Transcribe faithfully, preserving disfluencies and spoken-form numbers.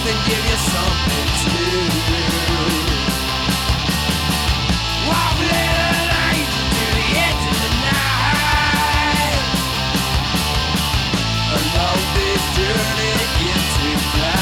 and give you something to do. Walk little light to the edge of the night. Along this journey into life.